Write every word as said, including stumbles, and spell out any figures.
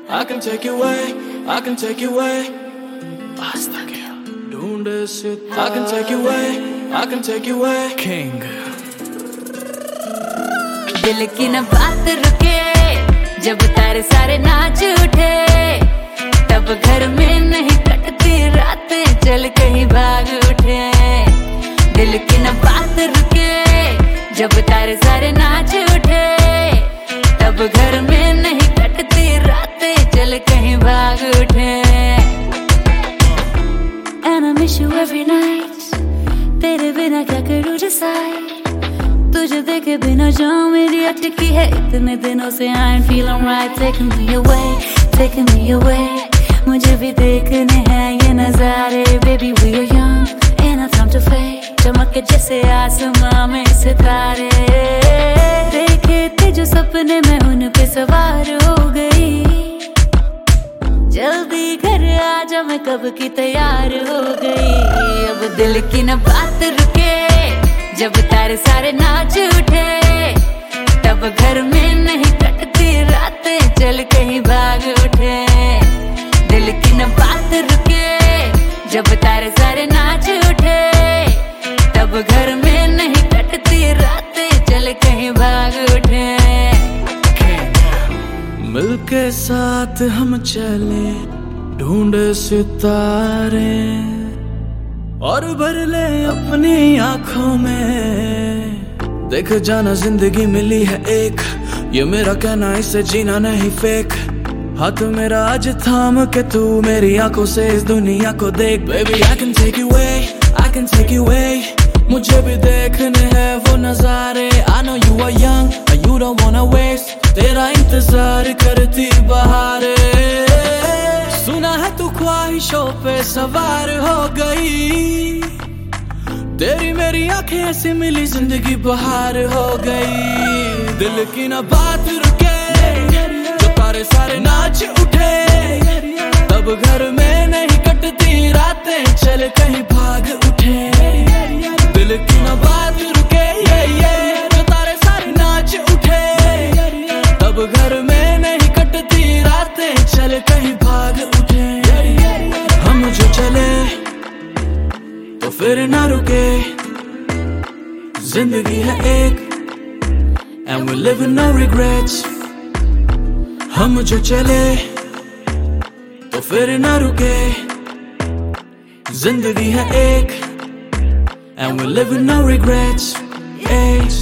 I can take you away, I can take you away. Basta gaya. ढूंढे सितारे. I can take you away, I can take you away. King. दिल की न बात रुके जब तारे सारे नाच उठे, तब घर में नहीं कटती रातें, चल कहीं भाग उठे। दिल की न बात रुके जब तारे सारे नाच उठे, तब घर में नहीं कटती रातें, चल कहीं भाग उठे। And I miss you every night, तेरे बिना क्या करूँ decide, तुझे देखे बिना जान मेरी अटकी है इतने दिनों से। I ain't feeling right, taking me away, taking me away। मुझे भी देखने हैं ये नजारे, baby we are young, ain't no time to fade। चमक के जैसे आसमां में सितारे, देखे थे जो सपने में उन पे सवार हो गई। जल्दी घर आजा मैं कब की तैयार हो गई। अब दिल की न बात रुके जब तारे सारे नाच उठे, तब घर में नहीं कटती रातें, चल कहीं भाग उठे। दिल की न बात रुके जब तारे सारे नाच उठे, तब घर में नहीं कटती रातें, चल कहीं भाग उठे। मिलके साथ हम चले ढूंढे सितारे, और भर ले अपनी आंखों में। देख जाना जिंदगी मिली है एक, ये मेरा कहना इसे जीना नहीं फेक। हाथ मेरा आज थाम के तू मेरी आंखों से इस दुनिया को देख। Baby I can take you away, I can take you away। मुझे भी देखने हैं वो नजारे। I know you are young and you don't wanna waste, तेरा इंतजार करती बहारे। सुना है तू ख्वाहिशों पे सवार हो गई, तेरी मेरी आंखें ऐसी मिली जिंदगी बहार हो गई। दिल की ना बात रुके जो तारे सारे नाच उठे, तब घर में नहीं कटती रातें, चल कहीं भाग उठे। दिल की ना बात रुके ये ये जो तारे सारे नाच उठे, तब घर में नहीं कटती रातें, चल कहीं भाग उठे। हम जो चले तो फिर ना रुके, जिंदगी है एक and we live with no regrets। हम जो चले तो फिर ना रुके, जिंदगी है एक and we live with no regrets।